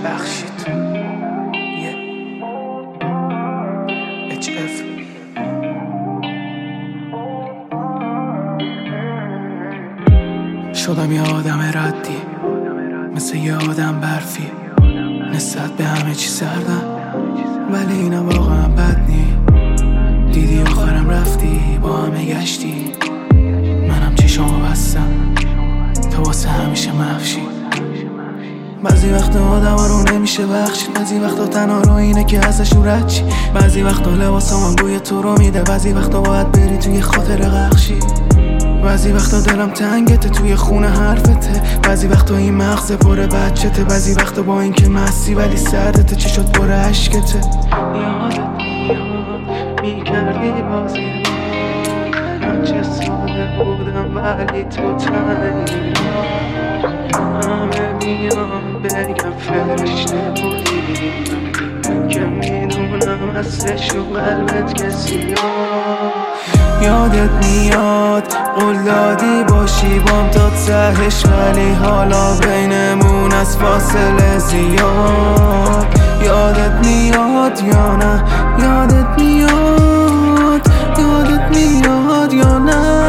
بخشید HF شدم یه آدم ردی، مثل یه آدم برفی، نسبت به همه چی سردم، ولی اینا واقعا بد نی. دیدی آخرم رفتی، با همه گشتی، منم چشامو بستم تو واسه همیشه مخشی. بعضی وقتا آدم ها رو نمیشه بخشید، بعضی وقتا تنها رو اینه که ازشون رد چی، بعضی وقتا لباسامون بوی تو رو میده، بعضی وقتا باید بری توی خاطر غرقشی، بعضی وقتا دلم تنگته توی خونه حرفته، بعضی وقتا این مغز پر بچته، بعضی وقتا با این که مستی ولی سردته، چشات پر عشقته. یادت میاد میکردی بازی من چه ساده بودم ولی تو تنگی، همه میان بگم فرشته بودی که میدونم هستش و قلبت کسی یادت میاد قول دادی باشی بام تا تهش، ولی حالا بینمون از فاصله زیاد. یادت میاد یا نه، یادت میاد، یادت میاد یا نه.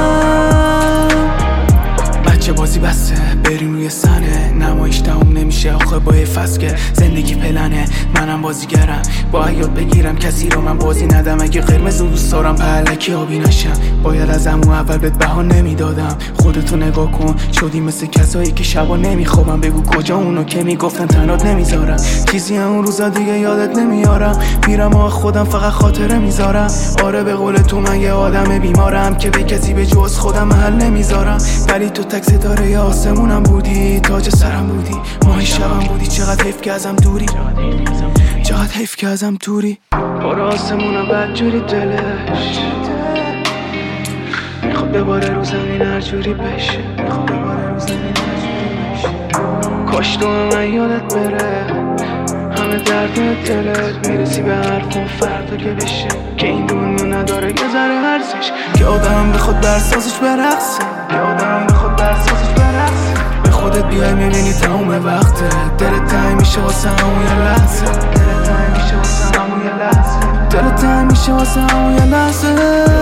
بچه بازی بسته بریم روی صحنه، نمایش تموم نمیشه آخه با یه فصل که زندگی پلنه. منم بازیگرم باید یاد بگیرم کسی رو من بازی ندم، اگه قرمز دوست دارم پهلکی آبی نشم، باید از همون اول بهت بها نمیدادم. خودتو نگاه کن شدی مثل کسایی که شبا نمیخوابم، بگو کجا اونو که میگفتن تنات نمیذارم، چیزی اون روزا دیگه یادت نمیارم، میرم و خودم فقط خاطره میذارم. آره به قول تو من یه آدم بیمارم که به کسی به جز خودم محل نمیذارم، ولی تو تک ستاره آسمونم بودی، تاج سرم بودی، ماه شبم بودی. چقدر حیف که ازم دوری، چقدر حیف که ازم دوری. برو آسمونم بدجوری دلش میخواد بباره رو زمین هر جوری بشه، میخواد بباره رو زمین هر جوری بشه. کاش تو من یادت بره همه درد دلت، میرسی به حرفون فردا که بشه که این دنیا نداره یه ذره ارزش، که آدم بخواد برسازش برقصه، که آدم بخواد برسازش برقصه. به خودت بیای میبینی تموم وقته، دلت تنگ میشه واسه همون یه لحظه، دلت تنگ میشه واسه همون یه لحظه، دلت تنگ میشه واسه همون یه لحظه.